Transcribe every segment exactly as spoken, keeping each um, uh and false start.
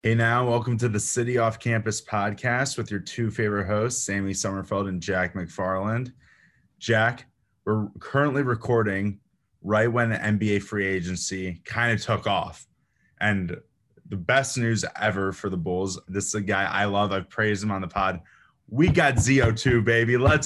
Hey now, welcome to the City Off Campus podcast with your two favorite hosts, Sammy Summerfeld and Jack McFarland. Jack, we're currently recording right when the N B A free agency kind of took off. And the best news ever for the Bulls. This is a guy I love. I've praised him on the pod. We got Z O two, baby. Let's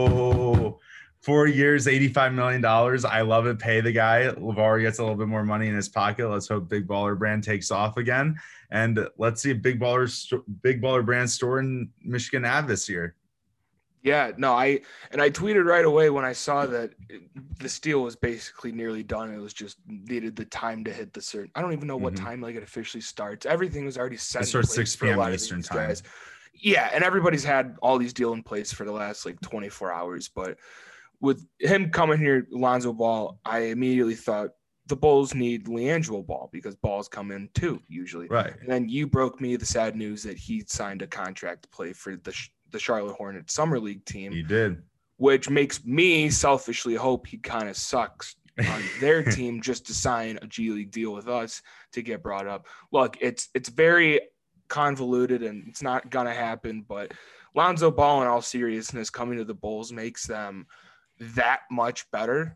go. Four years, eighty-five million dollars. I love it. Pay the guy. LeVar gets a little bit more money in his pocket. Let's hope Big Baller Brand takes off again. And let's see a Big Baller, Big Baller Brand store in Michigan Ave this year. Yeah, no, I and I tweeted right away when I saw that the deal was basically nearly done. It was just needed the time to hit the certain. I don't even know what mm-hmm. time like it officially starts. Everything was already set. It starts six p.m. Eastern time. Guys. Yeah, and everybody's had all these deals in place for the last like twenty-four hours. But with him coming here, Lonzo Ball, I immediately thought the Bulls need LiAngelo Ball because balls come in too usually. Right. And then you broke me the sad news that he signed a contract to play for the. the Charlotte Hornets Summer League team. He did. Which makes me selfishly hope he kind of sucks on their team just to sign a G League deal with us to get brought up. Look, it's it's very convoluted and it's not going to happen, but Lonzo Ball, in all seriousness, coming to the Bulls makes them that much better.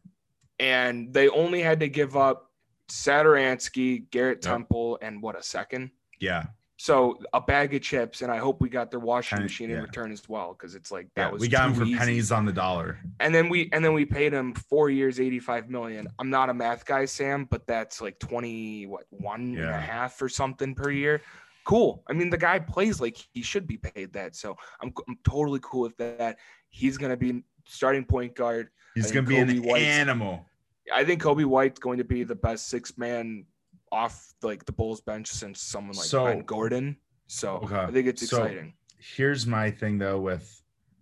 And they only had to give up Satoransky, Garrett yep. Temple, and what, a second? Yeah. So a bag of chips, and I hope we got their washing Penny, machine yeah. in return as well, because it's like that yeah, was we got him for easy. pennies on the dollar. And then we and then we paid him four years, eighty-five million. I'm not a math guy, Sam, but that's like twenty, what, one yeah. and a half or something per year. Cool. I mean, the guy plays like he should be paid that, so I'm I'm totally cool with that. He's gonna be starting point guard. He's gonna be an White's, animal. I think Kobe White's going to be the best six man off like the Bulls bench since someone like so, Ben Gordon. So okay. I think it's exciting. So here's my thing though with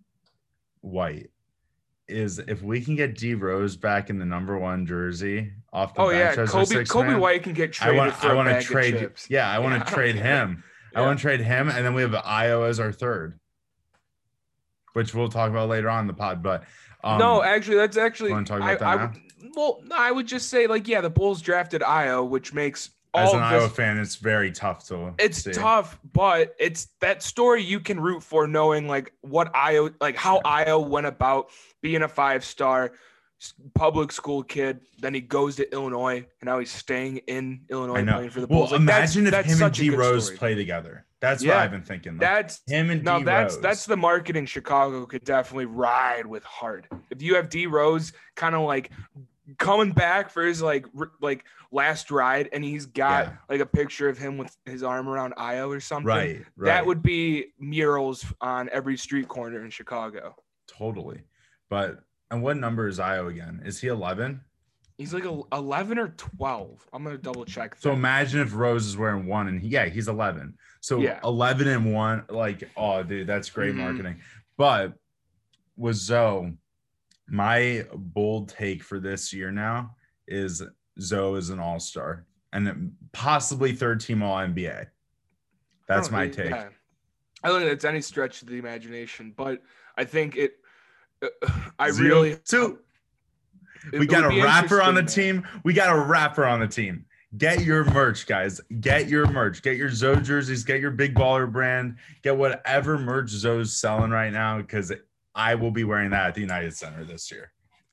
White is if we can get D Rose back in the number one jersey off the oh bench yeah, as Kobe Kobe man, White can get traded. I want, for I a want bag to trade. Of chips. Yeah, I want yeah, to trade him. yeah. I want to trade him, and then we have Ayo as our third, which we'll talk about later on in the pod. But um, no, actually, that's actually. Want to talk about I, that I, now? Well, I would just say like yeah, the Bulls drafted Ayo, which makes. As All an this, Iowa fan, it's very tough to It's see. tough, but it's that story you can root for knowing like what Io, like how yeah. Io went about being a five-star public school kid. Then he goes to Illinois, and now he's staying in Illinois playing for the Bulls. Well, like, imagine that's, if that's him and D Rose story. play together. That's yeah, what I've been thinking. Like, that's him and no, D that's Rose. that's the marketing Chicago could definitely ride with hard. If you have D Rose kind of like coming back for his like r- like last ride, and he's got yeah. like a picture of him with his arm around Io or something. Right, right. That would be murals on every street corner in Chicago. Totally. But and what number is Io again? Is he eleven? He's like a eleven or twelve. I'm gonna double check. So imagine if Rose is wearing one, and he, yeah, he's eleven. So yeah. eleven and one, like, oh, dude, that's great mm-hmm. marketing. But with Zoe, my bold take for this year now is Zoe is an all-star and possibly third team all N B A. That's my take. Yeah. I don't think it's any stretch of the imagination, but I think it. Uh, I Zero, really. Two. It, we it got a rapper on the man. team. We got a rapper on the team. Get your merch, guys. Get your merch. Get your Zoe jerseys. Get your Big Baller Brand. Get whatever merch Zoe's selling right now because I will be wearing that at the United Center this year.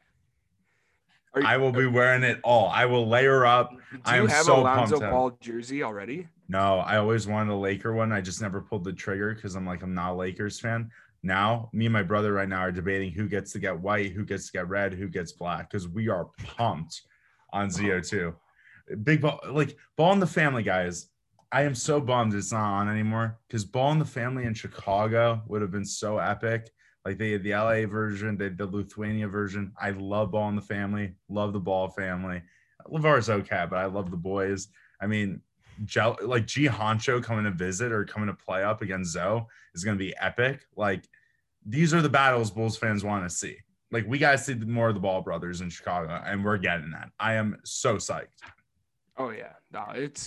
You, I will be wearing it all. I will layer up. Do I you am have so a Lonzo pumped Ball jersey already? No, I always wanted a Laker one. I just never pulled the trigger because I'm like, I'm not a Lakers fan. Now, me and my brother right now are debating who gets to get white, who gets to get red, who gets black, because we are pumped on Z O two. Big ball, like Ball in the Family, guys. I am so bummed it's not on anymore because Ball in the Family in Chicago would have been so epic. Like they had the L A version, they had the Lithuania version. I love Ball in the Family, love the Ball family. LeVar's okay, but I love the boys. I mean, like G Honcho coming to visit or coming to play up against Zoe is going to be epic. Like these are the battles Bulls fans want to see. Like we got to see more of the Ball brothers in Chicago, and we're getting that. I am so psyched. Oh yeah, no, it's.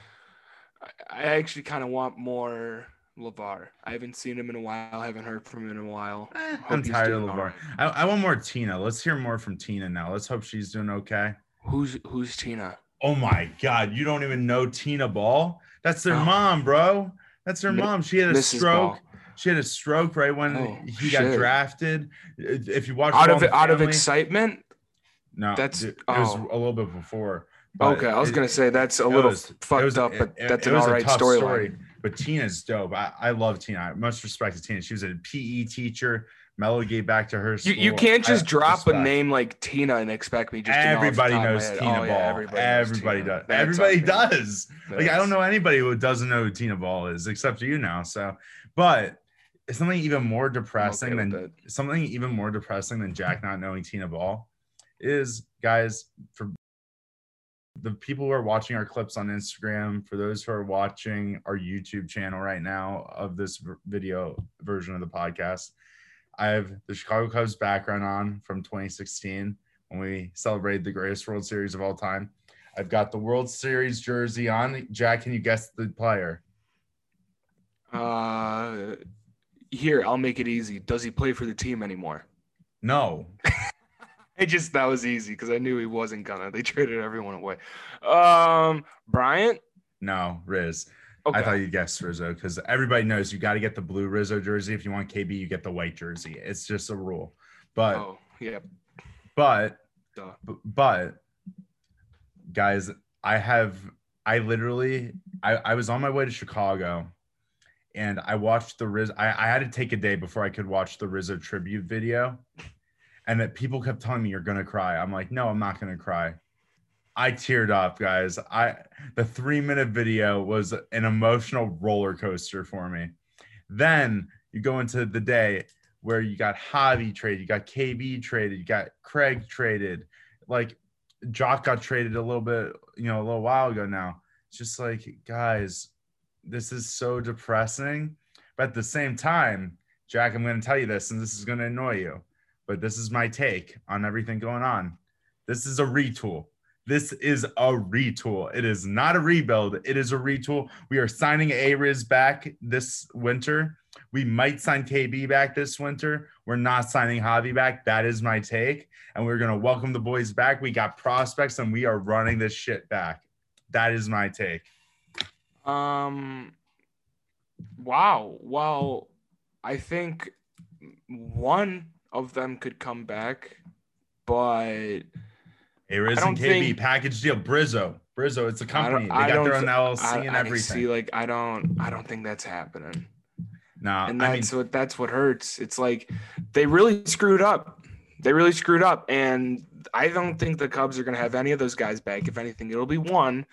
I actually kind of want more LeVar. I haven't seen him in a while. I haven't heard from him in a while. Eh, I'm tired of LeVar. Right. I, I want more Tina. Let's hear more from Tina now. Let's hope she's doing okay. Who's who's Tina? Oh my God, you don't even know Tina Ball? That's their Oh, mom, bro. That's their mom. She had a Missus stroke. Ball. She had a stroke right when Oh he got shit! drafted. If you watch Out All of in the out of Family, excitement. no, That's it was a oh little bit before, but okay. I was it, gonna say that's a it little was it fucked was up, it, but it, that's it an was all a right tough story. storyline. But Tina's dope. I, I love Tina. Much respect to Tina. She was a P E teacher. Mello gave back to her You you school. can't I just drop a respect. name like Tina and expect me just to know off the Everybody top of my knows head. Tina Oh yeah, Ball. everybody knows Everybody Tina. does. That's Everybody on me. does. Like I don't That's know anybody who doesn't know who Tina Ball is, except you now. So, but it's something even more I'm depressing okay with than that. something even more depressing than Jack not knowing Tina Ball is, guys, for the people who are watching our clips on Instagram, for those who are watching our YouTube channel right now of this v- video version of the podcast, I have the Chicago Cubs background on from twenty sixteen when we celebrated the greatest World Series of all time. I've got the World Series jersey on. Jack, can you guess the player? Uh, here I'll make it easy. Does he play for the team anymore? No. I just that was easy because I knew he wasn't gonna. They traded everyone away. Um, Bryant. No, Riz. Okay. I thought you'd guess Rizzo because everybody knows you got to get the blue Rizzo jersey. If you want K B, you get the white jersey. It's just a rule. But, Oh yeah. but, Duh. but, guys, I have, I literally, I, I was on my way to Chicago and I watched the Rizzo. I, I had to take a day before I could watch the Rizzo tribute video. And that people kept telling me you're gonna cry. I'm like, no, I'm not gonna cry. I teared up, guys. I the three minute video was an emotional roller coaster for me. Then you go into the day where you got Javi traded, you got K B traded, you got Craig traded, like Jock got traded a little bit, you know, a little while ago now. It's just like, guys, this is so depressing. But at the same time, Jack, I'm going to tell you this, and this is going to annoy you, but this is my take on everything going on. This is a retool. This is a retool. It is not a rebuild. It is a retool. We are signing A-Riz back this winter. We might sign K B back this winter. We're not signing Javi back. That is my take. And we're going to welcome the boys back. We got prospects, and we are running this shit back. That is my take. Um. Wow. Well, I think one of them could come back, but A-Riz I and don't K B think- package deal. Brizzo. Brizzo. It's a I company. don't. They I got don't their own th- L L C I, and I everything. see. Like I don't. I don't think that's happening. No, And I mean, that's what that's what hurts. It's like they really screwed up. They really screwed up, and I don't think the Cubs are going to have any of those guys back. If anything, it'll be one.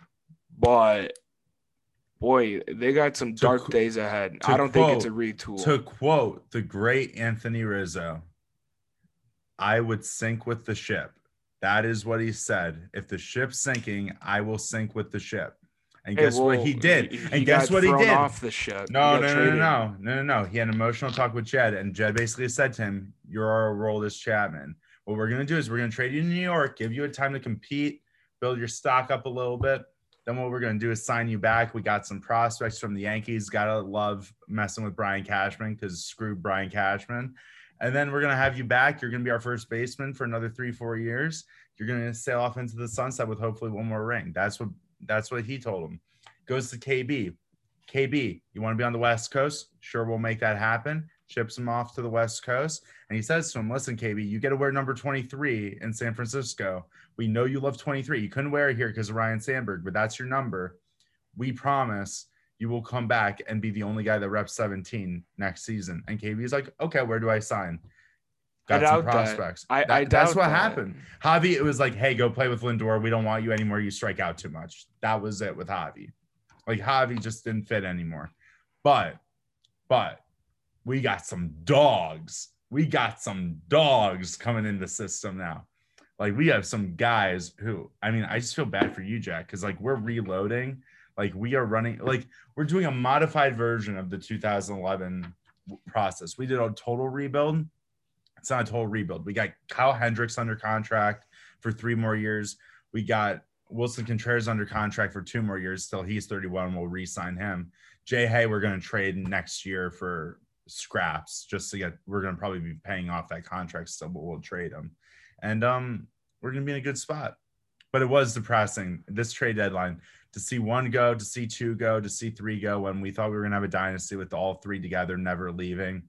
But boy, they got some To dark qu- days ahead. to I don't think it's a quote- retool. to quote the great Anthony Rizzo, I would sink with the ship. That is what he said. If the ship's sinking, I will sink with the ship. And Hey, guess what well, he did? he- he and guess got what he thrown did? Off the ship. No, He no, got no, no, traded. no, no, no, no. He had an emotional talk with Jed, and Jed basically said to him, "You're our Aroldis Chapman. What we're gonna do is we're gonna trade you to New York, give you a time to compete, build your stock up a little bit. Then what we're gonna do is sign you back. We got some prospects from the Yankees. Gotta love messing with Brian Cashman because screw Brian Cashman. And then we're gonna have you back. You're gonna be our first baseman for another three, four years. You're gonna sail off into the sunset with hopefully one more ring." That's what that's what he told him. Goes to K B. K B, you want to be on the West Coast? Sure, we'll make that happen. Ships him off to the West Coast. And he says to him, listen, K B, you get to wear number twenty-three in San Francisco. We know you love twenty-three. You couldn't wear it here because of Ryan Sandberg, but that's your number. We promise you will come back and be the only guy that reps seventeen next season. And K B is like, okay, where do I sign? Got I some doubt that. prospects. I- That- I that's doubt what that. happened. Javi, it was like, hey, go play with Lindor. We don't want you anymore. You strike out too much. That was it with Javi. Like Javi just didn't fit anymore. But, but we got some dogs. We got some dogs coming in the system now. Like we have some guys who, I mean, I just feel bad for you, Jack, because like we're reloading. Like we are running, like we're doing a modified version of the two thousand eleven process. We did a total rebuild. It's not a total rebuild. We got Kyle Hendricks under contract for three more years. We got Wilson Contreras under contract for two more years. Still, he's thirty-one. We'll re-sign him. Jay Hay, we're going to trade next year for scraps just to get, we're going to probably be paying off that contract still, but we'll trade him. And um, we're going to be in a good spot. But it was depressing this trade deadline to see one go, to see two go, to see three go when we thought we were going to have a dynasty with all three together, never leaving.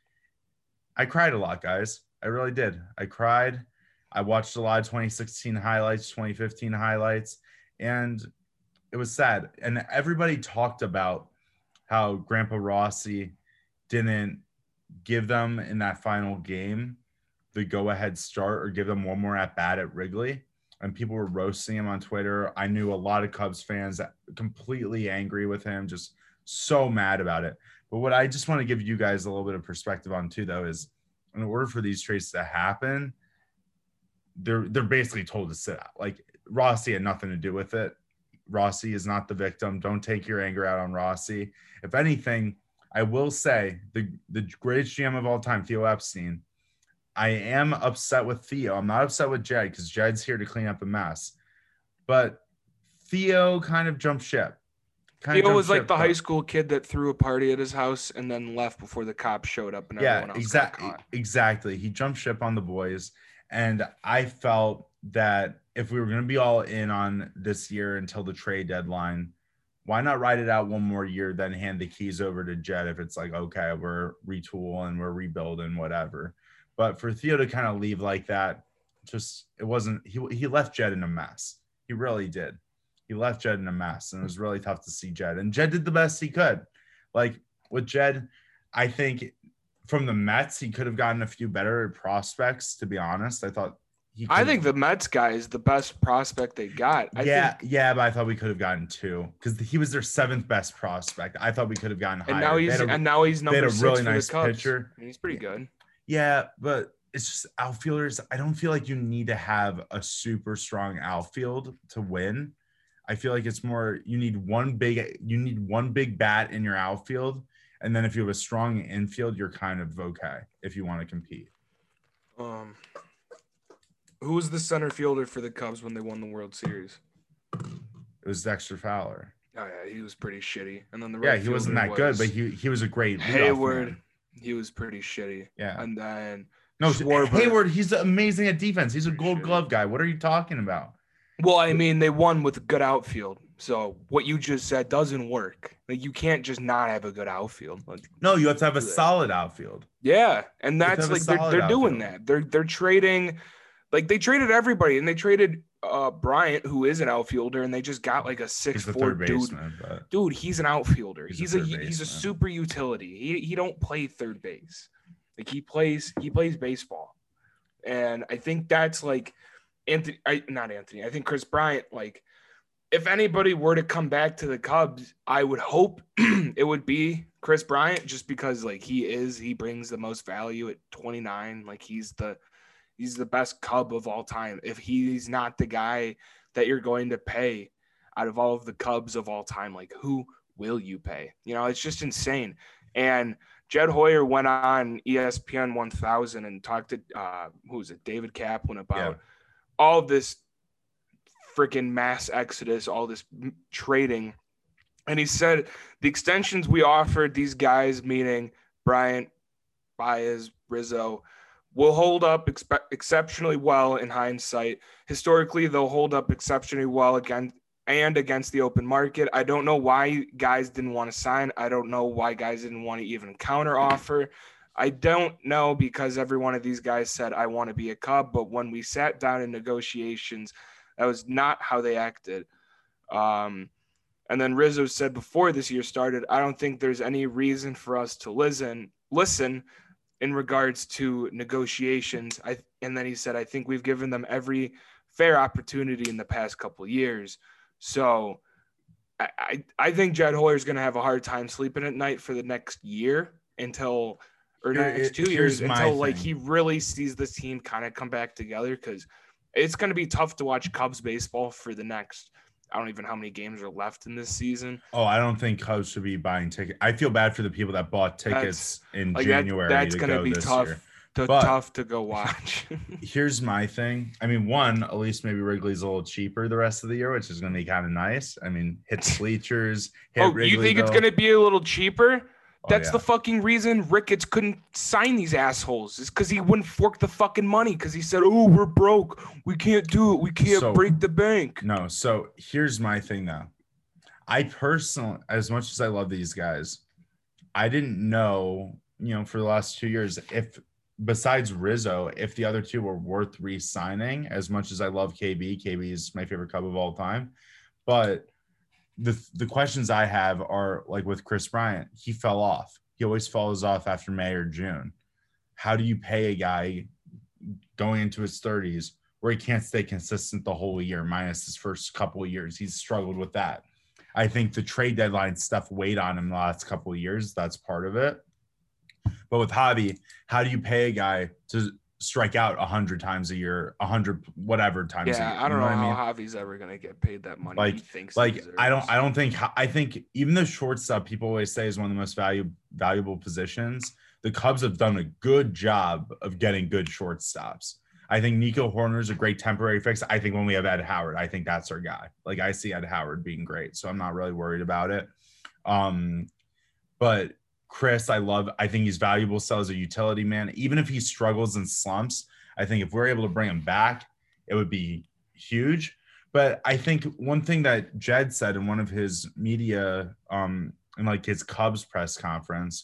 I cried a lot, guys. I really did. I cried. I watched a lot of twenty sixteen highlights, twenty fifteen highlights, and it was sad. And everybody talked about how Grandpa Rossi didn't give them in that final game the go-ahead start or give them one more at bat at Wrigley. And people were roasting him on Twitter. I knew a lot of Cubs fans that completely angry with him, just so mad about it. But what I just want to give you guys a little bit of perspective on too, though, is in order for these trades to happen, they're they're basically told to sit out. Like Rossi had nothing to do with it. Rossi is not the victim. Don't take your anger out on Rossi. If anything, I will say the the greatest G M of all time, Theo Epstein. I am upset with Theo. I'm not upset with Jed because Jed's here to clean up a mess. But Theo kind of jumped ship. Kind Theo was like the high school kid that threw a party at his house and then left before the cops showed up and everyone else got caught. Exactly. He jumped ship on the boys. And I felt that if we were going to be all in on this year until the trade deadline, why not ride it out one more year, then hand the keys over to Jed if it's like, okay, we're retooling, we're rebuilding, whatever. But for Theo to kind of leave like that, just it wasn't he he left Jed in a mess. He really did. He left Jed in a mess, and it was really tough to see Jed. And Jed did the best he could. Like with Jed, I think from the Mets, he could have gotten a few better prospects, to be honest. I thought he I think the Mets guy is the best prospect they got. I yeah, think, yeah, but I thought we could have gotten two because he was their seventh best prospect. I thought we could have gotten higher. And now he's a, and now he's number they had a six really for nice the Cubs. pitcher. And he's pretty good. Yeah, but it's just outfielders. I don't feel like you need to have a super strong outfield to win. I feel like it's more you need one big you need one big bat in your outfield, and then if you have a strong infield, you're kind of okay if you want to compete. Um, who was the center fielder for the Cubs when they won the World Series? It was Dexter Fowler. Oh yeah, he was pretty shitty. And then the yeah, he wasn't that was good, but he he was a great Hayward. Man. He was pretty shitty. Yeah, and then no Schwarber. Hayward. He's amazing at defense. He's a Gold Glove guy. What are you talking about? Well, I mean, they won with a good outfield. So what you just said doesn't work. Like you can't just not have a good outfield. Like, no, you have to have a solid outfield. Yeah, and that's like they're they're doing outfield. that. They're they're trading, like they traded everybody, and they traded uh Bryant, who is an outfielder, and they just got like a six four dude. Baseman, but... Dude, he's an outfielder. He's, he's a, a he, he's a super utility. He he don't play third base. Like he plays he plays baseball, and I think that's like Anthony. I, not Anthony. I think Chris Bryant. Like, if anybody were to come back to the Cubs, I would hope it would be Chris Bryant, just because like he is he brings the most value at twenty-nine. Like he's the he's the best Cub of all time. If he's not the guy that you're going to pay out of all of the Cubs of all time, like who will you pay? You know, it's just insane. And Jed Hoyer went on E S P N one thousand and talked to, uh, who was it, David Kaplan about yeah. all of this freaking mass exodus, all this trading. And he said the extensions we offered these guys, meaning Bryant, Baez, Rizzo, will hold up expe- exceptionally well in hindsight. Historically, they'll hold up exceptionally well again and against the open market. I don't know why guys didn't want to sign. I don't know why guys didn't want to even counter offer. I don't know, because every one of these guys said, I want to be a Cub. But when we sat down in negotiations, that was not how they acted. Um, and then Rizzo said before this year started, I don't think there's any reason for us to listen, listen in regards to negotiations. I And then he said, I think we've given them every fair opportunity in the past couple of years. So I, I, I think Jed Hoyer is going to have a hard time sleeping at night for the next year until, or Here, next two years until like he really sees this team kind of come back together, because it's going to be tough to watch Cubs baseball for the next, I don't even know how many games are left in this season. Oh, I don't think Cubs should be buying tickets. I feel bad for the people that bought tickets that's, in like January. That, that's to going to go be this tough. Year. To, but tough to go watch. Here's my thing. I mean, one, at least maybe Wrigley's a little cheaper the rest of the year, which is going to be kind of nice. I mean, hit bleachers. Hit oh, Wrigley, you think though. It's going to be a little cheaper? Oh, That's yeah. the fucking reason Ricketts couldn't sign these assholes. Is because he wouldn't fork the fucking money because he said, "Oh, we're broke. We can't do it. We can't So- break the bank." No, so here's my thing though. I personally, as much as I love these guys, I didn't know, you know, for the last two years, if besides Rizzo, if the other two were worth re-signing. As much as I love K B, K B is my favorite Cub of all time. But the the questions I have are like with Chris Bryant, he fell off. He always falls off after May or June. How do you pay a guy going into his thirties where he can't stay consistent the whole year, minus his first couple of years? He's struggled with that. I think the trade deadline stuff weighed on him the last couple of years. That's part of it. But with Javi, how do you pay a guy to strike out a hundred times a year, a hundred whatever times Yeah, a year? I don't You know, what I mean? how Javi's ever gonna get paid that money. Like, he thinks like he deserves. I don't, I don't think, I think even the shortstop people always say is one of the most value, valuable positions. The Cubs have done a good job of getting good shortstops. I think Nico Horner is a great temporary fix. I think when we have Ed Howard, I think that's our guy. Like I see Ed Howard being great, so I'm not really worried about it. Um, but Chris, I love. I think he's valuable still as a utility man. Even if he struggles and slumps, I think if we're able to bring him back, it would be huge. But I think one thing that Jed said in one of his media, um, in like his Cubs press conference,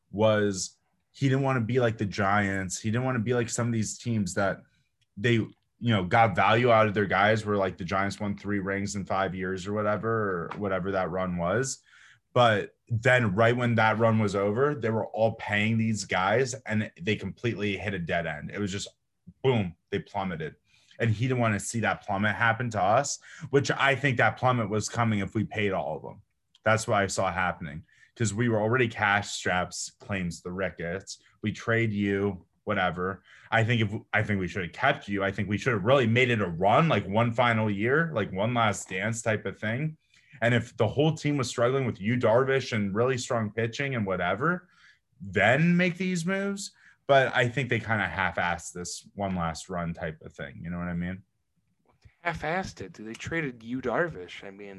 was he didn't want to be like the Giants. He didn't want to be like some of these teams that they, you know, got value out of their guys, where like the Giants won three rings in five years or whatever, or whatever that run was. But then right when that run was over, they were all paying these guys and they completely hit a dead end. It was just boom, they plummeted. And he didn't want to see that plummet happen to us, which I think that plummet was coming if we paid all of them. That's what I saw happening, because we were already cash straps, claims the Ricketts. We trade you, whatever. I think if I think we should have kept you. I think we should have really made it a run, like one final year, like one last dance type of thing. And if the whole team was struggling with Yu Darvish and really strong pitching and whatever, then make these moves. But I think they kind of half-assed this one last run type of thing. You know what I mean? Half-assed it. They traded Yu Darvish. I mean,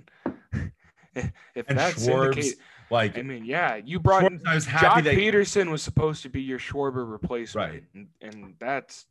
if And that's Schwartz, indicate, like, I mean, yeah, you brought Schwartz, in I was happy Jock that- Peterson was supposed to be your Schwarber replacement, Right. And, and that's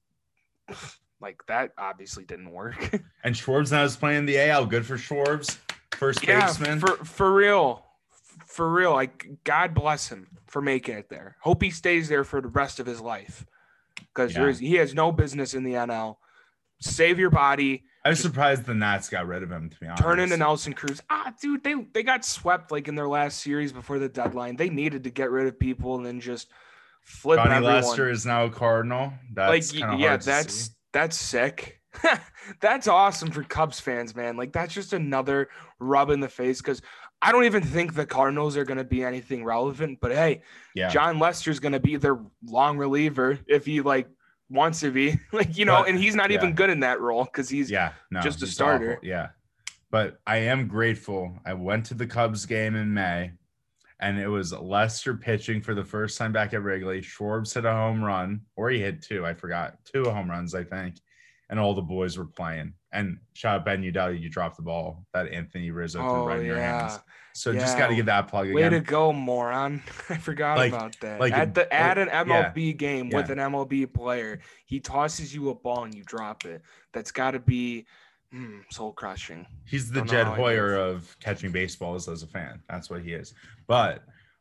like that obviously didn't work. And Schwartz now is playing the A L. Good for Schwartz, first Yeah, baseman. for for real, for real. Like God bless him for making it there. Hope he stays there for the rest of his life, because Yeah. there's he has no business in the N L. Save your body. I was surprised the Nats got rid of him, to be honest. Turn into Nelson Cruz. Ah, dude, they they got swept like in their last series before the deadline. They needed to get rid of people and then just flip Johnny everyone. Lester is now a Cardinal. That's like kind of yeah, hard to that's see. that's sick. That's awesome for Cubs fans, man. Like that's just another rub in the face, because I don't even think the Cardinals are going to be anything relevant. But hey, Yeah. John Lester's going to be their long reliever if he like wants to be, like, you know, But, and he's not yeah. even good in that role because he's Yeah, no, just a he's starter. awful. Yeah, but I am grateful. I went to the Cubs game in May, and it was Lester pitching for the first time back at Wrigley. Schwartz hit a home run, or he hit two. I forgot two home runs, I think. And all the boys were playing. And shout out Ben Udell, you dropped the ball that Anthony Rizzo threw Oh right in your yeah. hands. So Yeah. just got to give that plug Way again. to go, moron. I forgot Like- about that. like at the at like- an M L B game with yeah. an M L B player, he tosses you a ball and you drop it. That's got to be mm, soul crushing. He's the Don't know Jed how he Hoyer does. of catching baseballs as a fan. That's what he is. But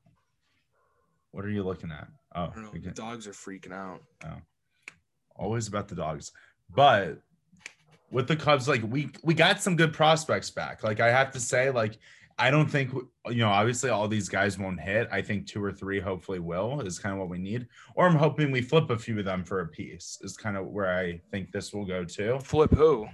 what are you looking at? Oh, I don't know. we The can- dogs are freaking out. always about the dogs. But with the Cubs, like we we got some good prospects back. Like I have to say, like I don't think, you know, obviously all these guys won't hit. I think two or three hopefully will, is kind of what we need. Or I'm hoping we flip a few of them for a piece, is kind of where I think this will go to. Flip who?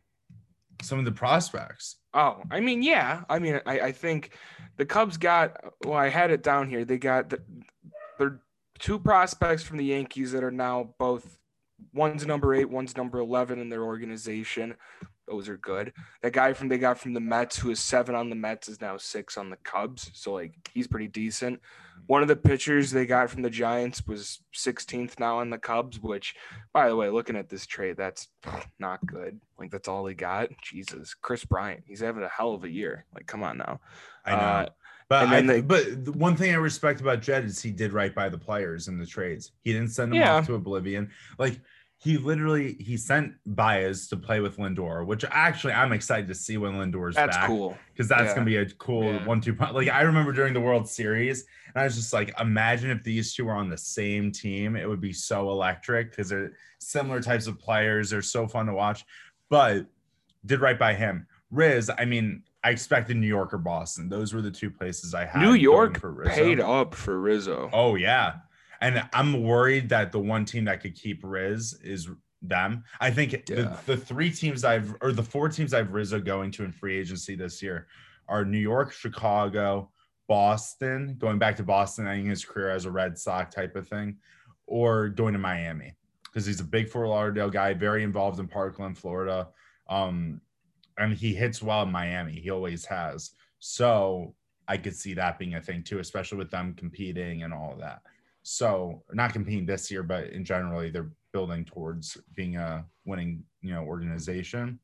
Some of the prospects. Oh, I mean, yeah. I mean, I, I think the Cubs got, well, I had it down here. They got the, they're two prospects from the Yankees that are now both, one's number eight, one's number eleven in their organization. Those are good. That guy from they got from the Mets, who is seven on the Mets, is now six on the Cubs. So, like, he's pretty decent. One of the pitchers they got from the Giants was sixteenth now on the Cubs, which, by the way, looking at this trade, that's not good. Like, that's all they got. Jesus. Chris Bryant, he's having a hell of a year. Like, come on now. I know. Uh, But And I, then they- but the one thing I respect about Jed is he did right by the players in the trades. He didn't send them Yeah. off to oblivion. Like he literally he sent Baez to play with Lindor, which actually I'm excited to see when Lindor's That's back. cool. Because that's Yeah. gonna be a cool Yeah. one two punch. Like I remember during the World Series, and I was just like, imagine if these two were on the same team. It would be so electric because they're similar types of players. They're so fun to watch. But did right by him. Riz, I mean, I expected New York or Boston. Those were the two places I had. New York for Rizzo. paid up for Rizzo. Oh yeah, and I'm worried that the one team that could keep Riz is them. I think Yeah. the, the three teams I've or the four teams I've Rizzo going to in free agency this year are New York, Chicago, Boston, going back to Boston, ending his career as a Red Sox type of thing, or going to Miami because he's a big Fort Lauderdale guy, very involved in Parkland, Florida. Um, and he hits well in Miami. He always has. So I could see that being a thing too, especially with them competing and all of that. So not competing this year, but in generally they're building towards being a winning, you know, organization.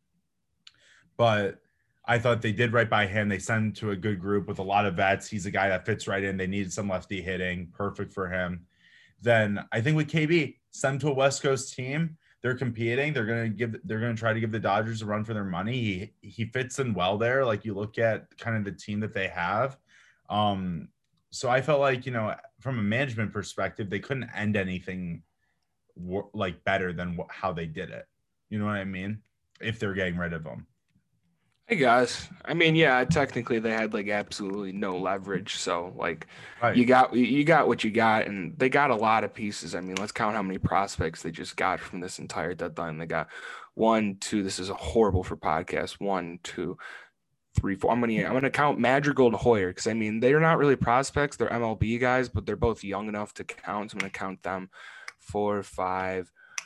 But I thought they did right by him. They sent him to a good group with a lot of vets. He's a guy that fits right in. They needed some lefty hitting, perfect for him. Then I think with K B, send him to a West Coast team. They're competing. They're gonna give. They're gonna try to give the Dodgers a run for their money. He he fits in well there. Like you look at kind of the team that they have. Um, so I felt like you know from a management perspective, they couldn't end anything wor- like better than wh- how they did it. You know what I mean? If they're getting rid of them. I guess. I mean, yeah, technically they had like absolutely no leverage. So like Right. you got you got what you got, and they got a lot of pieces. I mean, let's count how many prospects they just got from this entire deadline. They got one, two. This is a horrible for podcasts. One, two, three, four. I'm gonna I'm gonna count Madrigal and Hoyer because I mean they're not really prospects. They're M L B guys, but they're both young enough to count. So I'm gonna count them. Four, five,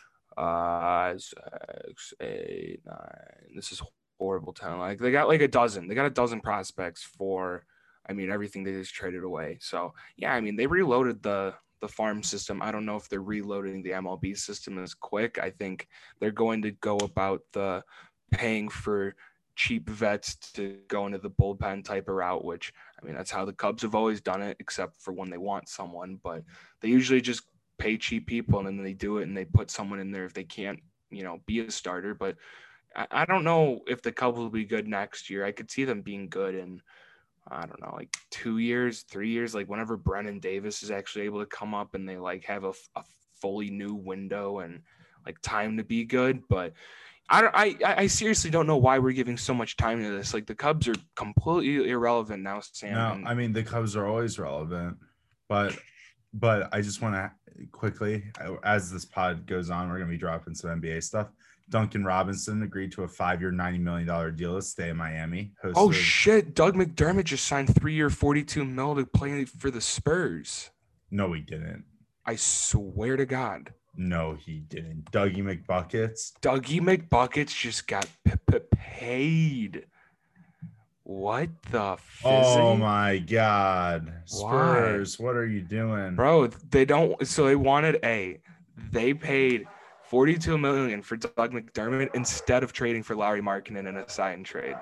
uh, six, eight, nine. This is horrible talent. Like they got like a dozen. They got a dozen prospects for, I mean, everything they just traded away. So yeah, I mean, they reloaded the the farm system. I don't know if they're reloading the M L B system as quick. I think they're going to go about the paying for cheap vets to go into the bullpen type of route, which I mean, that's how the Cubs have always done it, except for when they want someone. But they usually just pay cheap people and then they do it and they put someone in there if they can't, you know, be a starter. But I don't know if the Cubs will be good next year. I could see them being good in, I don't know, like two years, three years, like whenever Brennan Davis is actually able to come up and they like have a, a fully new window and like time to be good. But I don't, I, I seriously don't know why we're giving so much time to this. Like the Cubs are completely irrelevant now, Sam. No, and- I mean the Cubs are always relevant, but but I just want to quickly, as this pod goes on, we're gonna be dropping some N B A stuff. Duncan Robinson agreed to a five-year, ninety million dollars deal to stay in Miami. Oh, Hosted- shit. Doug McDermott just signed three-year, forty-two mil to play for the Spurs. No, he didn't. I swear to God. No, he didn't. Dougie McBuckets. Dougie McBuckets just got p- p- paid. What the fizzy? Oh, my God. Why? Spurs, what are you doing? Bro, they don't. So they wanted a. They paid forty-two million dollars for Doug McDermott instead of trading for Larry Markkinen in a sign trade.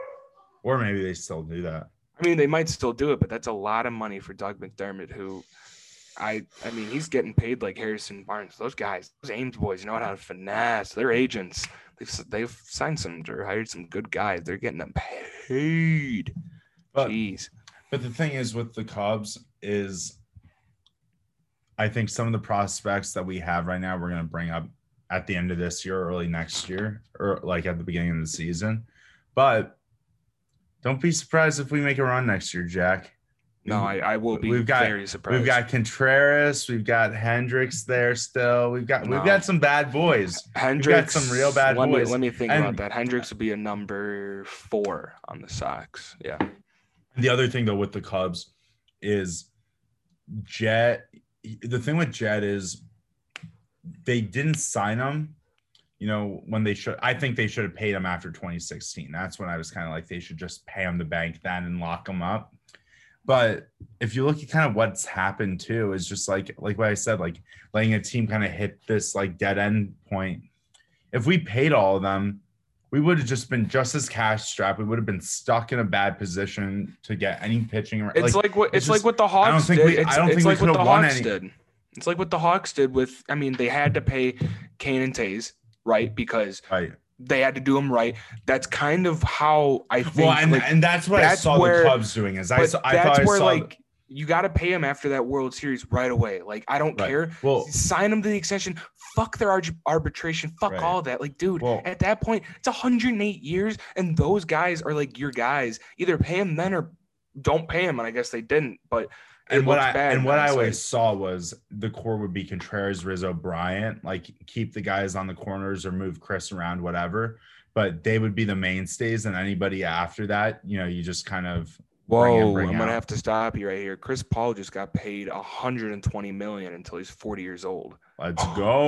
Or maybe they still do that. I mean, they might still do it, but that's a lot of money for Doug McDermott, who I I mean, he's getting paid like Harrison Barnes. Those guys, those Ames boys know how to finesse. They're agents. They've, they've signed some or hired some good guys. They're getting them paid. But, Jeez. but the thing is with the Cubs is I think some of the prospects that we have right now, we're going to bring up at the end of this year, early next year, or like at the beginning of the season. But don't be surprised if we make a run next year, Jack. No, I, I will be we've got, very surprised. We've got Contreras, we've got Hendricks there still. We've got No. we've got some bad boys. Hendricks, we've got some real bad let boys. Me, let me think And- about that. Hendricks would be a number four on the Sox. Yeah. The other thing though with the Cubs is Jet. The thing with Jet is they didn't sign him, you know, when they should. I think they should have paid him after twenty sixteen. That's when I was kind of like they should just pay him the bank then and lock him up. But if you look at kind of what's happened too, is just like like what I said, like letting a team kind of hit this like dead end point. If we paid all of them, we would have just been just as cash strapped. We would have been stuck in a bad position to get any pitching. It's like, like what it's, it's like just, what the Hawks I don't think did. we, It's, I don't it's think like we what the won Hawks any. did. It's like what the Hawks did with. I mean, they had to pay Kane and Tays, right? Because right. they had to do them right. That's kind of how I think. Well, and, like, and that's what that's I saw where, the Cubs doing. Is I, saw, I that's thought where I saw like you got to pay him after that World Series right away. Like I don't right. care. Well, sign him to the extension. Fuck their arg- arbitration. Fuck right. all of that. Like, dude, well, at that point, it's one hundred eight years, and those guys are like your guys. Either pay him then or don't pay him. And I guess they didn't. But and what I bad, and what I honestly. always saw was the core would be Contreras, Rizzo, Bryant. Like keep the guys on the corners or move Chris around, whatever. But they would be the mainstays, and anybody after that, you know, you just kind of. Whoa, bring in, bring I'm out. gonna have to stop you right here. Chris Paul just got paid one hundred twenty million until he's forty years old. Let's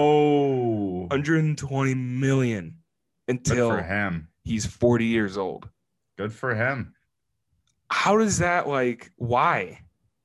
go. one hundred twenty million until Good for him. He's forty years old. Good for him. How does that like? Why?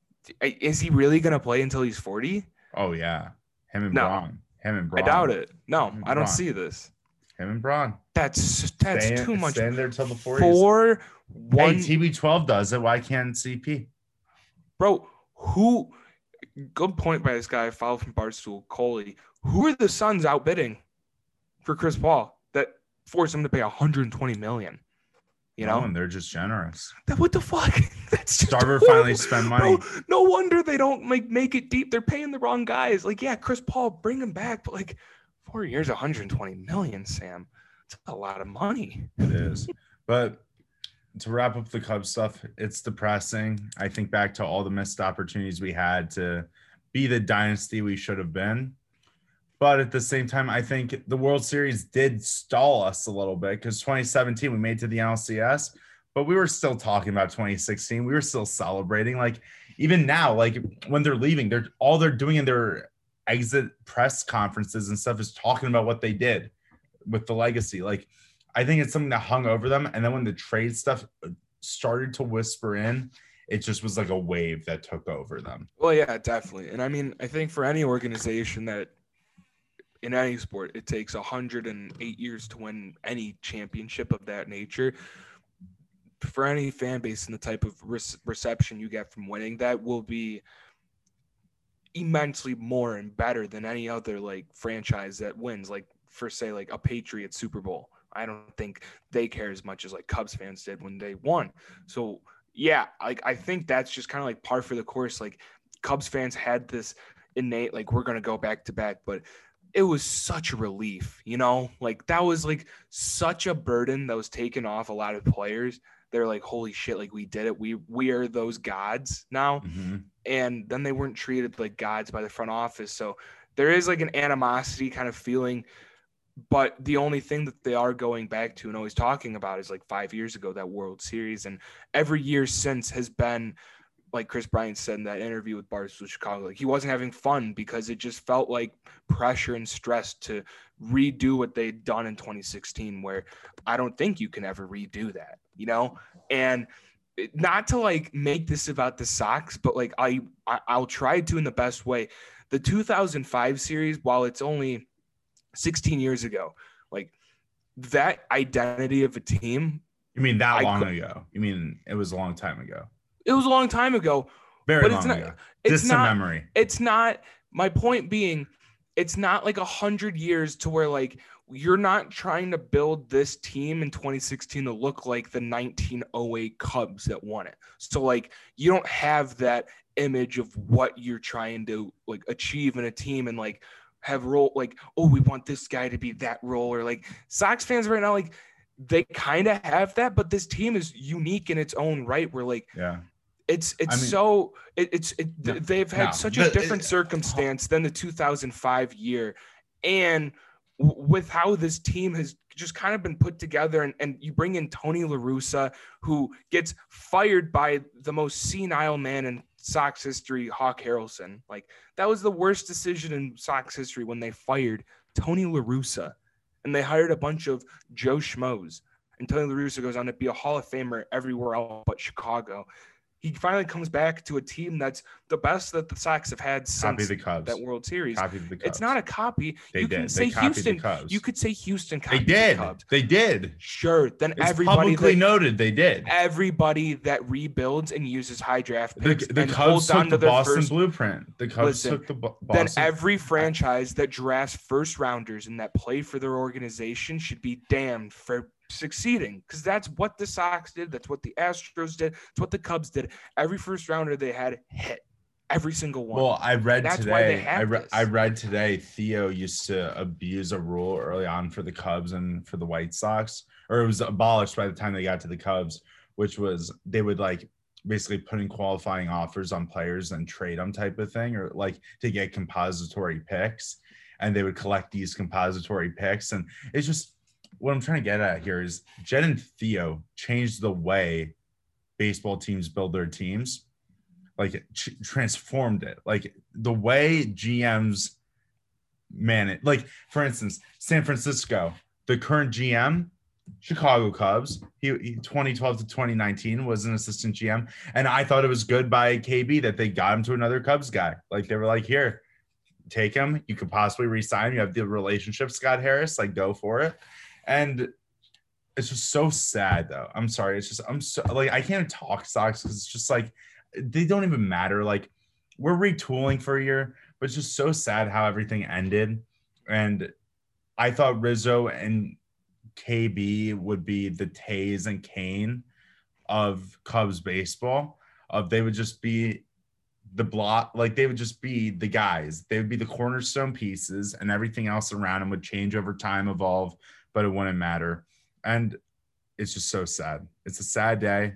Is he really gonna play until he's forty? Oh yeah, him and no. Braun. Him and Braun. I doubt it. No, I don't Braun. see this. Him and Braun. That's that's stay, too much. Stand there till the forties. For one, hey, T B twelve does it. Why can't C P? Bro, who? Good point by this guy. Follow from Barstool Coley. Who are the Suns outbidding for Chris Paul that force him to pay one hundred twenty million? You know, no, and they're just generous. That, what the fuck? That's just Starver horrible. finally spent money. Bro, no wonder they don't like make it deep. They're paying the wrong guys. Like, yeah, Chris Paul, bring him back, but like four years, one hundred twenty million, Sam. It's a lot of money. It is. But to wrap up the Cubs stuff, it's depressing. I think back to all the missed opportunities we had to be the dynasty we should have been. But at the same time, I think the World Series did stall us a little bit because twenty seventeen we made to the N L C S, but we were still talking about twenty sixteen. We were still celebrating. Like even now, like when they're leaving, they're all they're doing in their exit press conferences and stuff is talking about what they did with the legacy. Like I think it's something that hung over them. And then when the trade stuff started to whisper in, it just was like a wave that took over them. Well, yeah, definitely. And I mean, I think for any organization that in any sport, it takes one hundred eight years to win any championship of that nature. For any fan base and the type of re- reception you get from winning, that will be immensely more and better than any other like franchise that wins. Like for say like a Patriots Super Bowl, I don't think they care as much as like Cubs fans did when they won. So yeah, like I think that's just kind of like par for the course. Like Cubs fans had this innate like we're gonna go back to back, but it was such a relief, you know, like that was like such a burden that was taken off a lot of players. They're like, holy shit, like we did it. We we are those gods now. Mm-hmm. And then they weren't treated like gods by the front office. So there is like an animosity kind of feeling. But the only thing that they are going back to and always talking about is like five years ago, that World Series. And every year since has been, like Chris Bryant said in that interview with Barstool Chicago, like he wasn't having fun because it just felt like pressure and stress to redo what they'd done in twenty sixteen, where I don't think you can ever redo that, you know? And not to like make this about the Sox, but like I, I I'll try to in the best way. The two thousand five series, while it's only sixteen years ago, like that identity of a team. You mean that I long could, ago? You mean it was a long time ago? It was a long time ago. Very but long it's not, ago. It's Distant not, memory. It's not, my point being, it's not like a hundred years to where like you're not trying to build this team in twenty sixteen to look like the nineteen oh eight Cubs that won it. So like you don't have that image of what you're trying to like achieve in a team and like have role like, oh, we want this guy to be that role, or like Sox fans right now, like they kind of have that, but this team is unique in its own right. Where like, yeah, it's it's I mean, so it, it's it, no, they've had no, such the, a different it, circumstance than the two thousand five year, and w- with how this team has just kind of been put together, and, and you bring in Tony La Russa, who gets fired by the most senile man in Sox history, Hawk Harrelson. Like that was the worst decision in Sox history when they fired Tony La Russa, and they hired a bunch of Joe Schmoes. And Tony La Russa goes on to be a Hall of Famer everywhere else but Chicago. He finally comes back to a team that's the best that the Sox have had Copy since the Cubs. that World Series. Copied the Cubs. It's not a copy. They you did. can say They copied Houston. the Cubs. You could say Houston They copied did. the Cubs. They did. Sure. Then It's everybody publicly that, noted they did. everybody that rebuilds and uses high draft The, picks the and Cubs holds on took to the their Boston first, blueprint. The Cubs Listen, took the Bo- then Boston. every franchise that drafts first rounders and that play for their organization should be damned for succeeding, because that's what the Sox did. That's what the Astros did. It's what the Cubs did. Every first rounder they had hit. Every single one. Well, I read That's why they today. have I, re- this. I read today. Theo used to abuse a rule early on for the Cubs and for the White Sox, or it was abolished by the time they got to the Cubs, which was they would like basically put in qualifying offers on players and trade them type of thing, or like to get compository picks, and they would collect these compository picks. And it's just what I'm trying to get at here is Jed and Theo changed the way baseball teams build their teams. Like ch- transformed it, like the way G Ms man it. Like for instance, San Francisco, the current G M, Chicago Cubs. He, he twenty twelve to twenty nineteen was an assistant G M, and I thought it was good by K B that they got him to another Cubs guy. Like they were like, here, take him. You could possibly re-sign him. You have the relationship, Scott Harris. Like go for it. And it's just so sad, though. I'm sorry. It's just I'm so like I can't talk Sox because it's just like. They don't even matter. Like we're retooling for a year, but it's just so sad how everything ended. And I thought Rizzo and K B would be the Tays and Kane of Cubs baseball. Of they would just be the block, like they would just be the guys. They would be the cornerstone pieces, and everything else around them would change over time, evolve, but it wouldn't matter. And it's just so sad. It's a sad day.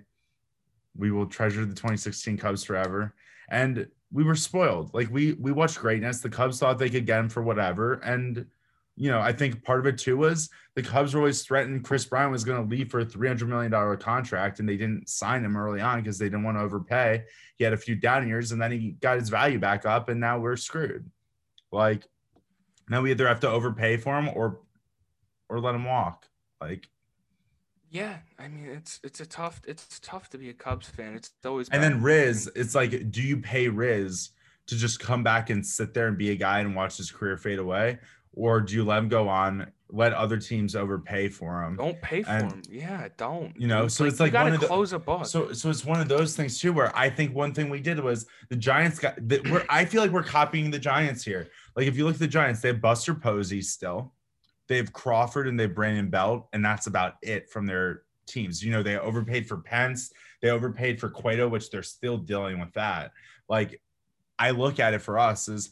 We will treasure the twenty sixteen Cubs forever. And we were spoiled. Like we we watched greatness. The Cubs thought they could get him for whatever. And, you know, I think part of it too was the Cubs were always threatened Chris Bryant was going to leave for a three hundred million dollars contract, and they didn't sign him early on because they didn't want to overpay. He had a few down years, and then he got his value back up, and now we're screwed. Like now we either have to overpay for him or or let him walk. Like Yeah, I mean it's it's a tough it's tough to be a Cubs fan. It's always and then Riz, it's like, do you pay Riz to just come back and sit there and be a guy and watch his career fade away, or do you let him go on, let other teams overpay for him? Don't pay for and, him. Yeah, don't. You know, dude. so like, it's like you gotta one of the, close a book. So so it's one of those things too, where I think one thing we did was the Giants got that. We're I feel like we're copying the Giants here. Like if you look at the Giants, they have Buster Posey still, they have Crawford and they have Brandon Belt, and that's about it from their teams. You know, they overpaid for Pence, they overpaid for Cueto, which they're still dealing with that. Like I look at it for us as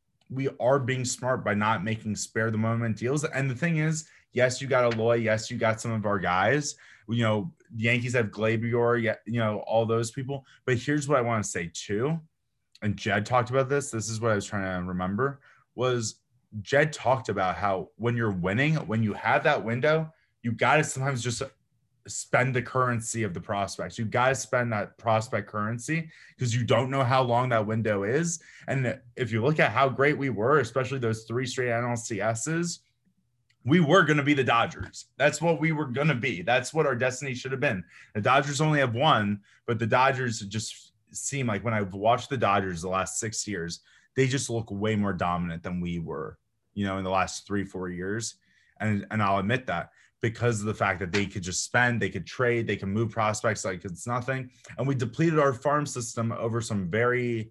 we are being smart by not making spare the moment deals. And the thing is, yes, you got Aloy, yes, you got some of our guys. You know, the Yankees have Gleyber, yeah, you know, all those people. But here's what I want to say too, and Jed talked about this. This is what I was trying to remember was Jed talked about how when you're winning, when you have that window, you got to sometimes just spend the currency of the prospects. You got to spend that prospect currency because you don't know how long that window is. And if you look at how great we were, especially those three straight N L C S's, we were going to be the Dodgers. That's what we were going to be. That's what our destiny should have been. The Dodgers only have one, but the Dodgers just seem like when I've watched the Dodgers the last six years, they just look way more dominant than we were, you know, in the last three, four years. And, and I'll admit that. Because of the fact that they could just spend, they could trade, they can move prospects like it's nothing. And we depleted our farm system over some very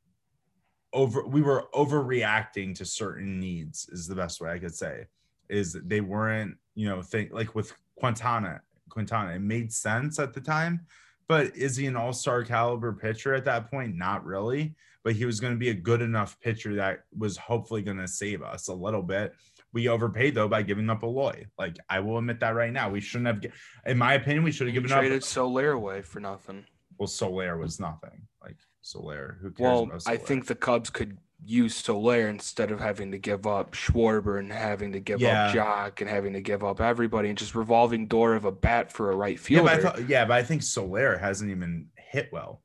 over, we were overreacting to certain needs is the best way I could say, is they weren't, you know, think like with Quintana, Quintana, it made sense at the time, but is he an all-star caliber pitcher at that point? Not really, but he was going to be a good enough pitcher that was hopefully going to save us a little bit. We overpaid though by giving up Aloy. Like I will admit that right now. We shouldn't have, in my opinion, we should have you given traded up. Soler away for nothing. Well, Soler was nothing. Like Soler, who cares well, about Soler? I think the Cubs could use Soler instead of having to give up Schwarber and having to give Yeah. up Jock and having to give up everybody and just revolving door of a bat for a right Yeah, fielder. but I thought, yeah, but I think Soler hasn't even hit well.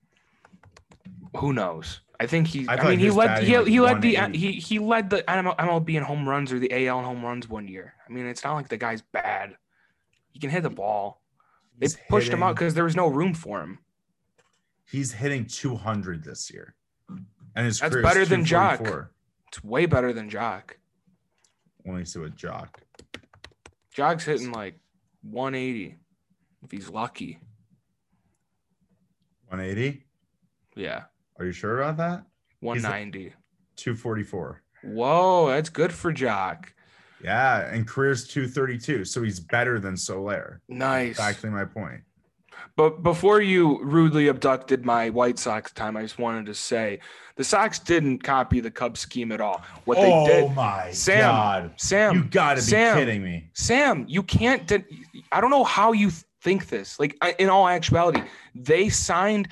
Who knows? I think he. I I, thought mean, he he was led. batting He, like he led the. one eighty. He he led the M L B in home runs or the A L in home runs one year. I mean, it's not like the guy's bad. He can hit the ball. They He's pushed him out hitting. because there was no room for him. He's hitting two hundred this year. And his That's career better is than Jock. two forty-four. It's way better than Jock. Let me see what Jock. Jock's hitting like one eighty if he's lucky. one eighty? Yeah. Are you sure about that? one ninety. two forty-four. Whoa, that's good for Jock. Yeah, and career's two thirty-two, so he's better than Soler. Nice. Exactly my point. But before you rudely abducted my White Sox time, I just wanted to say the Sox didn't copy the Cubs scheme at all. What they oh did, Oh my Sam, God. Sam, you gotta be Sam, kidding me. Sam, you can't. De- I don't know how you think this. Like, in all actuality, they signed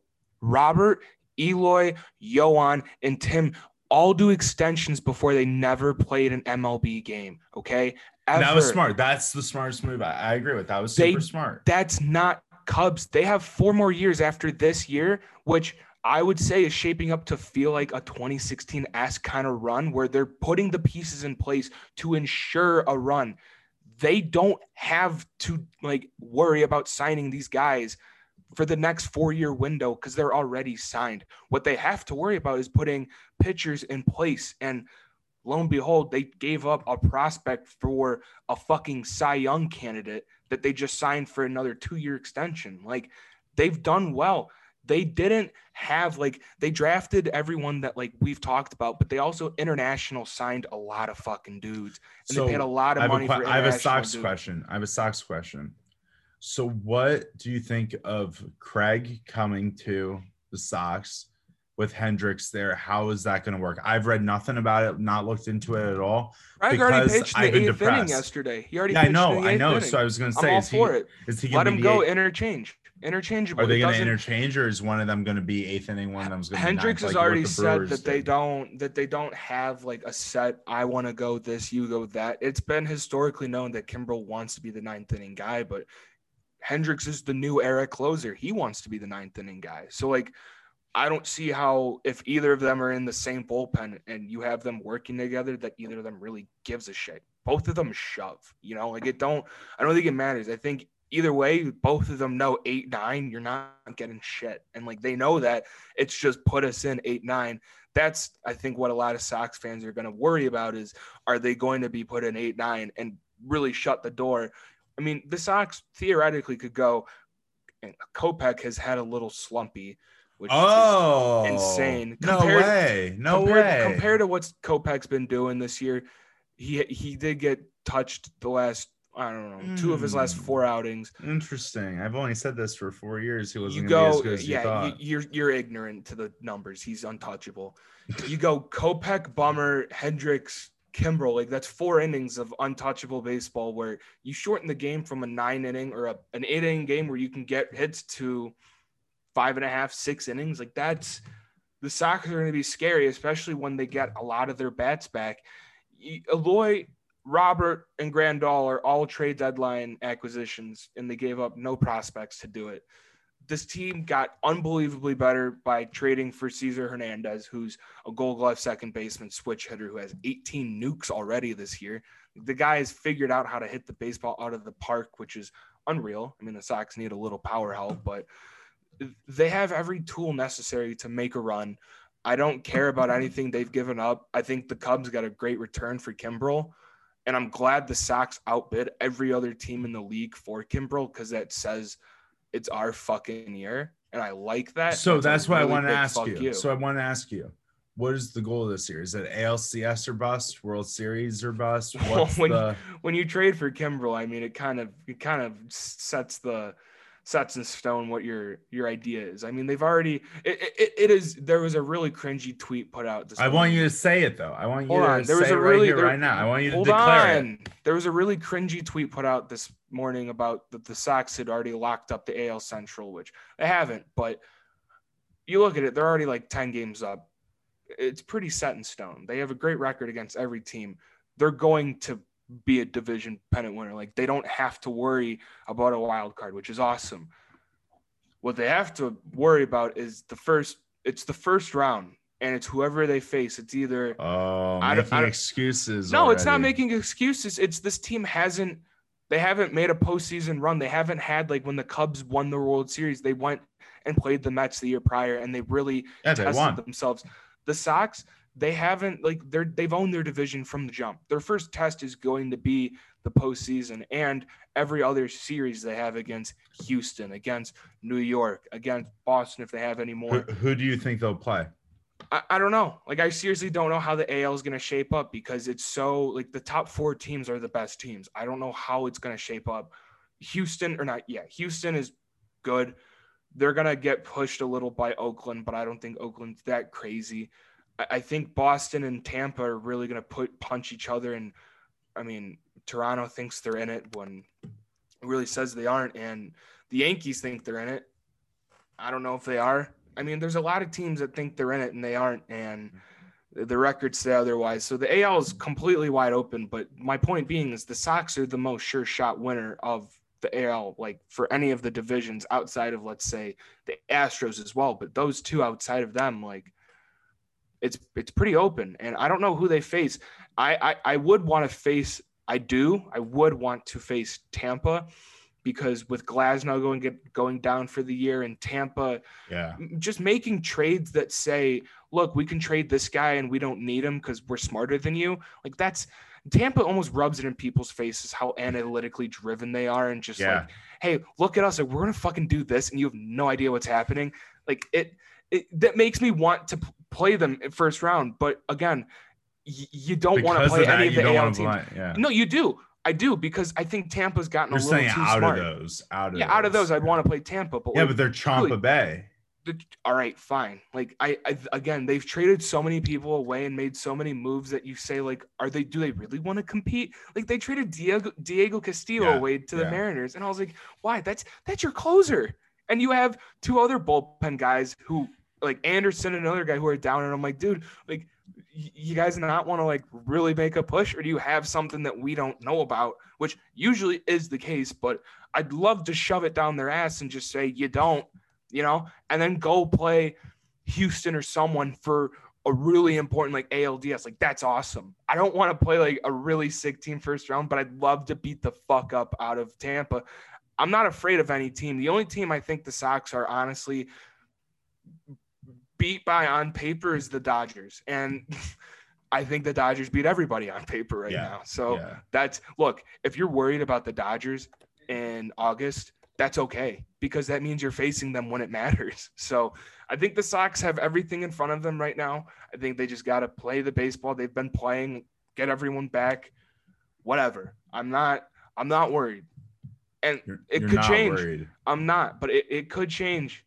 Robert, Eloy, Yohan, and Tim all do extensions before they never played an M L B game. Okay, Ever. That was smart. That's the smartest move. I, I agree with that. Was super they, smart. That's not Cubs. They have four more years after this year, which I would say is shaping up to feel like a twenty sixteen-esque kind of run where they're putting the pieces in place to ensure a run. They don't have to like worry about signing these guys for the next four-year window because they're already signed. What they have to worry about is putting pitchers in place. And lo and behold, they gave up a prospect for a fucking Cy Young candidate that they just signed for another two-year extension. Like, they've done well. They didn't have, like, they drafted everyone that, like, we've talked about, but they also international signed a lot of fucking dudes. And so they paid a lot of money que- for international I have a Sox dudes. question. I have a Sox question. So what do you think of Craig coming to the Sox with Hendricks there? How is that going to work? I've read nothing about it, not looked into it at all. Craig already pitched in I've the been eighth inning depressed. yesterday. He already Yeah, I pitched know, in the I eighth know. inning. So I was going to say, I'm all is he, for it. is he Let gonna him be go eight, interchange. Interchangeable. Are they It going to doesn't- interchange, or is one of them going to be eighth inning, one of them's going to be Hendricks ninth, has like what already the said Brewers that they did? don't that they don't have like a set. I want to go this, you go that. It's been historically known that Kimbrel wants to be the ninth inning guy, but Hendricks is the new era closer. He wants to be the ninth inning guy. So like, I don't see how if either of them are in the same bullpen and you have them working together that either of them really gives a shit. Both of them shove, you know, like it don't. I don't think it matters. I think either way, both of them know eight, nine, you're not getting shit. And like, they know that it's just put us in eight, nine. That's, I think, what a lot of Sox fans are going to worry about is, are they going to be put in eight, nine and really shut the door? I mean, the Sox theoretically could go, and Kopech has had a little slumpy, which oh, is insane. No Compared, way. No compared, way. Compared to what Kopech's been doing this year, he he did get touched the last, I don't know, mm. two of his last four outings. Interesting. I've only said this for four years. He wasn't you go, be as go, good as yeah, you thought. You, you're you're ignorant to the numbers. He's untouchable. You go Kopech, Bummer, Hendricks, Kimbrel, like that's four innings of untouchable baseball where you shorten the game from a nine inning or a, an eight inning game where you can get hits to five and a half, six innings. Like that's the Sox are going to be scary, especially when they get a lot of their bats back. Eloy, Robert, and Grandal are all trade deadline acquisitions, and they gave up no prospects to do it. This team got unbelievably better by trading for Cesar Hernandez, who's a Gold Glove second baseman switch hitter who has eighteen nukes already this year. The guy has figured out how to hit the baseball out of the park, which is unreal. I mean, the Sox need a little power help, but they have every tool necessary to make a run. I don't care about anything they've given up. I think the Cubs got a great return for Kimbrel, and I'm glad the Sox outbid every other team in the league for Kimbrel because that says – it's our fucking year, and I like that. So that's, that's why really I want to ask you. you. So I want to ask you, what is the goal of this year? Is it A L C S or bust, World Series or bust? What's when, the... you, when you trade for Kimbrel, I mean, it kind of it kind of sets the sets in stone what your your idea is. I mean, they've already it, it, it is. There was a really cringy tweet put out. This I morning. want you to say it though. I want you hold to on. There say was a it really, right here, there, right now. I want you to hold declare on. it. There was a really cringy tweet put out this morning about that the Sox had already locked up the A L Central, which they haven't. But you look at it, they're already like ten games up. It's pretty set in stone. They have a great record against every team. They're going to be a division pennant winner. Like they don't have to worry about a wild card, which is awesome. What they have to worry about is the first. It's the first round, and it's whoever they face. It's either oh, I making I excuses. No, already. It's not making excuses. It's this team hasn't. They haven't made a postseason run. They haven't had like when the Cubs won the World Series. They went and played the Mets the year prior, and they really Yeah, they tested won. themselves. The Sox, they haven't like they're they've owned their division from the jump. Their first test is going to be the postseason and every other series they have against Houston, against New York, against Boston if they have any more. Who, who do you think they'll play? I, I don't know. Like, I seriously don't know how the A L is going to shape up because it's so like the top four teams are the best teams. I don't know how it's going to shape up. Houston or not. Yeah. Houston is good. They're going to get pushed a little by Oakland, but I don't think Oakland's that crazy. I, I think Boston and Tampa are really going to put punch each other. And I mean, Toronto thinks they're in it when it really says they aren't. And the Yankees think they're in it. I don't know if they are. I mean, there's a lot of teams that think they're in it and they aren't, and the records say otherwise. So the A L is completely wide open. But my point being is the Sox are the most sure shot winner of the A L, like for any of the divisions outside of, let's say, the Astros as well. But those two outside of them, like it's it's pretty open. And I don't know who they face. I I, I would want to face. I do. I would want to face Tampa. Because with Glasnow going get going down for the year and Tampa, yeah, just making trades that say, look, we can trade this guy and we don't need him because we're smarter than you. Like that's Tampa almost rubs it in people's faces how analytically driven they are and just yeah. like, hey, look at us. Like, we're going to fucking do this. And you have no idea what's happening. Like it, it that makes me want to p- play them in first round. But again, y- you don't want to play of that, any of the A L teams. Play, yeah. No, you do. I do because I think Tampa's gotten You're a little too out smart. Of those, out of yeah, those. out of those, I'd want to play Tampa. But yeah, like, but they're Champa really, Bay. The, all right, fine. Like I, I, again, they've traded so many people away and made so many moves that you say, like, are they? Do they really want to compete? Like they traded Diego Diego Castillo yeah, away to yeah. the Mariners, and I was like, why? That's that's your closer, and you have two other bullpen guys who, like Anderson and another guy who are down, and I'm like, dude, like. You guys not want to like really make a push, or do you have something that we don't know about, which usually is the case, but I'd love to shove it down their ass and just say you don't, you know, and then go play Houston or someone for a really important like A L D S. Like that's awesome. I don't want to play like a really sick team first round, but I'd love to beat the fuck up out of Tampa. I'm not afraid of any team. The only team I think the Sox are honestly beat by on paper is the Dodgers. And I think the Dodgers beat everybody on paper right yeah, now. So yeah. that's, look, if you're worried about the Dodgers in August, that's okay, because that means you're facing them when it matters. So I think the Sox have everything in front of them right now. I think they just got to play the baseball they've been playing, get everyone back, whatever. I'm not, I'm not worried. And you're, it you're could not change. Worried. I'm not, but it, it could change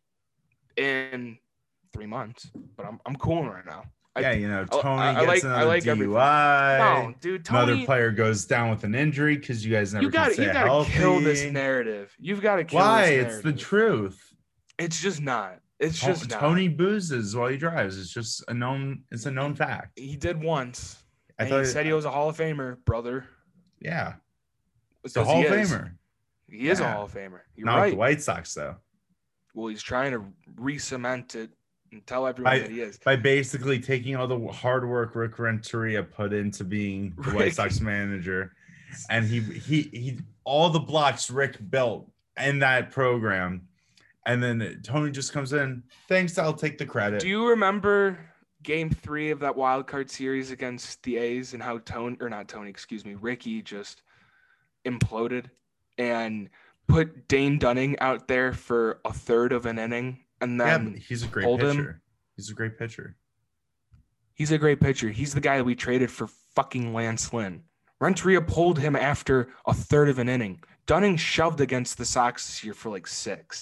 in three months, but I'm I'm cool right now. I, yeah, you know, Tony I, I gets like, another I like D U I. No, dude, Tony, another player goes down with an injury because you guys never you got you you got to kill this narrative. You've got to kill Why? this It's the truth. It's just not. It's just not. Tony boozes while he drives. It's just a known. It's a known fact. He did once. I and thought he said he was a Hall of Famer, brother. Yeah, it's a Hall he of is. Famer. He is yeah. a Hall of Famer. You're Not right. with the White Sox though. Well, he's trying to re-cement it and tell everyone by, that he is. By basically taking all the hard work Rick Renteria put into being the Rick. White Sox manager, and he he he all the blocks Rick built in that program, and then Tony just comes in. Thanks, I'll take the credit. Do you remember Game Three of that wild card series against the A's and how Tony or not Tony, excuse me, Ricky just imploded and put Dane Dunning out there for a third of an inning? And then yeah, he's a great pitcher. Him. He's a great pitcher. He's a great pitcher. He's the guy that we traded for fucking Lance Lynn. Renteria pulled him after a third of an inning. Dunning shoved against the Sox this year for like six.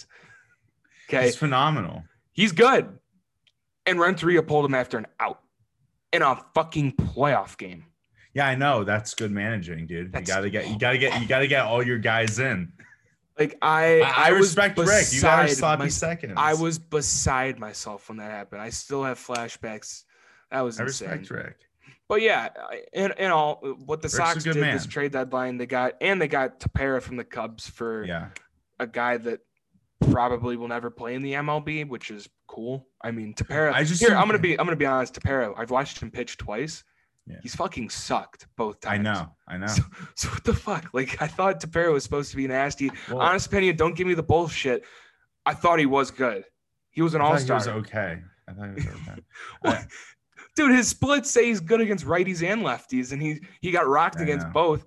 Okay. He's phenomenal. He's good. And Renteria pulled him after an out in a fucking playoff game. Yeah, I know. That's good managing, dude. That's, you gotta get you gotta get you gotta get all your guys in. Like I, I, I respect Rick. You got sloppy my, seconds. I was beside myself when that happened. I still have flashbacks. That was I insane. respect Rick. But yeah, in, in all, what the Rick's Sox did man. this trade deadline, they got and they got Tepera from the Cubs for yeah. a guy that probably will never play in the M L B, which is cool. I mean, Tepera. I just here, think, I'm gonna be I'm gonna be honest. Tepera, I've watched him pitch twice. Yeah. He's fucking sucked both times. I know, I know. So, so what the fuck? Like, I thought Tepera was supposed to be nasty. Well, Honest opinion, don't give me the bullshit. I thought he was good. He was an I thought all-star. He was okay. I thought he was okay. I, Dude, his splits say he's good against righties and lefties, and he he got rocked I against know. both.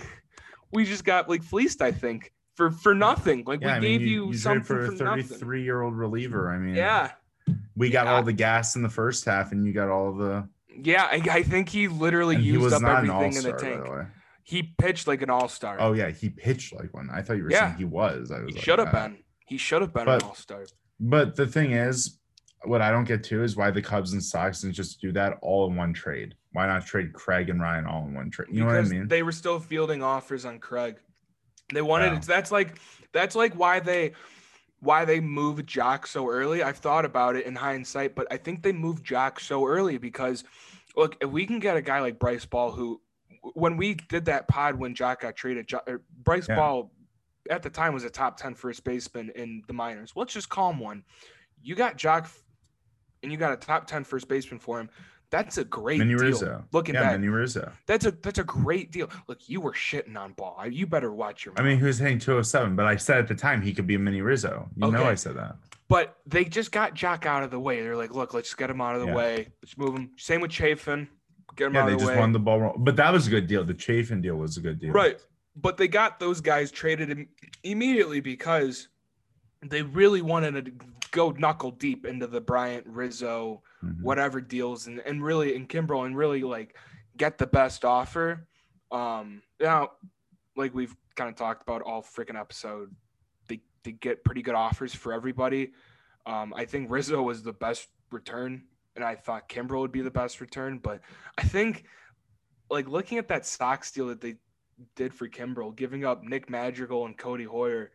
We just got like fleeced, I think, for for nothing. Like yeah, we I gave mean, you, you, you something traded for a for nothing. thirty-three-year-old reliever. I mean, Yeah, we got Yeah. all the gas in the first half, and you got all the. yeah. I, I think he literally And he used was up not an everything in the all-star, by tank. the way. He pitched like an all-star. Oh yeah, he pitched like one. I thought you were Yeah. saying he was. I was he like, should have uh, been. He should have been but- an all-star. But the thing is, what I don't get to is why the Cubs and Sox didn't just do that all in one trade. Why not trade Craig and Ryan all in one trade? You know because what I mean? they were still fielding offers on Craig. They wanted Yeah. it. That's like that's like why they why they moved Jock so early. I've thought about it in hindsight, but I think they moved Jock so early because look, if we can get a guy like Bryce Ball, who when we did that pod when Jock got traded, Jo- or Bryce Yeah. Ball at the time was a top ten first baseman in the minors. Let's just call him one. You got Jock, and you got a top ten first baseman for him. That's a great Manny deal. Rizzo. Looking yeah, back, Manny Rizzo. that's a that's a great deal. Look, you were shitting on Ball. You better watch your I mouth. mean, he was hitting two oh seven, but I said at the time he could be a mini Rizzo. You know, Okay. I said that. But they just got Jock out of the way. They're like, look, let's get him out of the Yeah. way. Let's move him. Same with Chafin. Get him Yeah, out they of the just way. won the ball. But that was a good deal. The Chafin deal was a good deal. Right. But they got those guys traded im- immediately because they really wanted to go knuckle deep into the Bryant, Rizzo, Mhm. whatever deals, and, and really in Kimbrel and really like get the best offer. Um, now, like we've kind of talked about all freaking episode, they, they get pretty good offers for everybody. Um, I think Rizzo was the best return, and I thought Kimbrel would be the best return. But I think, like looking at that Sox deal that they did for Kimbrel, giving up Nick Madrigal and Cody Hoyer.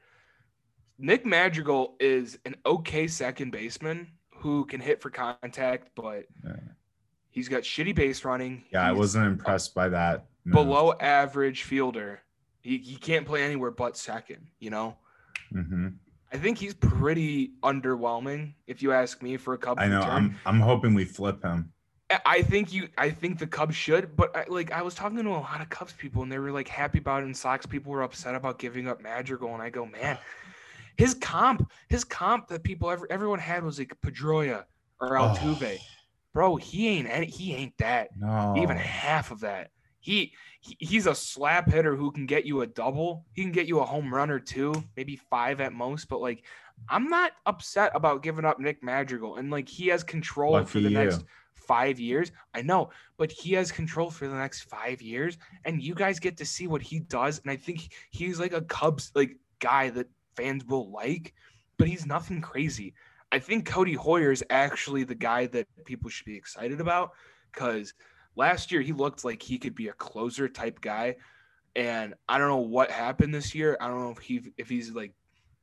Nick Madrigal is an okay second baseman who can hit for contact, but Yeah. he's got shitty base running. Yeah, I He's wasn't impressed by that. move. below average fielder. He, he can't play anywhere but second, you know? Mhm. I think he's pretty underwhelming, if you ask me, for a Cubs I know. return. I'm I'm hoping we flip him. I- I think you. I think the Cubs should, but I, like I was talking to a lot of Cubs people, and they were like happy about it, and Sox people were upset about giving up Madrigal, and I go, man, his comp, his comp that people ever everyone had was like Pedroia or Altuve, Oh, bro. He ain't any. He ain't that. no. Even half of that. He, he he's a slap hitter who can get you a double. He can get you a home run or two, maybe five at most. But like, I'm not upset about giving up Nick Madrigal, and like he has control Lucky for the you. next five years. I know, but he has control for the next five years, and you guys get to see what he does. And I think he's like a Cubs like guy that fans will like, but he's nothing crazy. I think Cody Hoyer is actually the guy that people should be excited about because last year he looked like he could be a closer type guy, and I don't know what happened this year. I don't know if he if he's like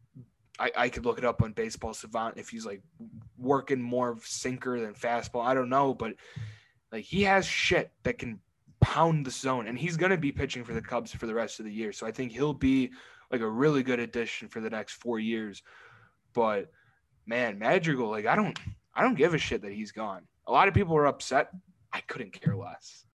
I, I could look it up on Baseball Savant if he's like working more of sinker than fastball. I don't know, but like he has shit that can pound the zone, and he's gonna be pitching for the Cubs for the rest of the year. So I think he'll be like a really good addition for the next four years. But man, Madrigal, like I don't I don't give a shit that he's gone. A lot of people are upset. I couldn't care less.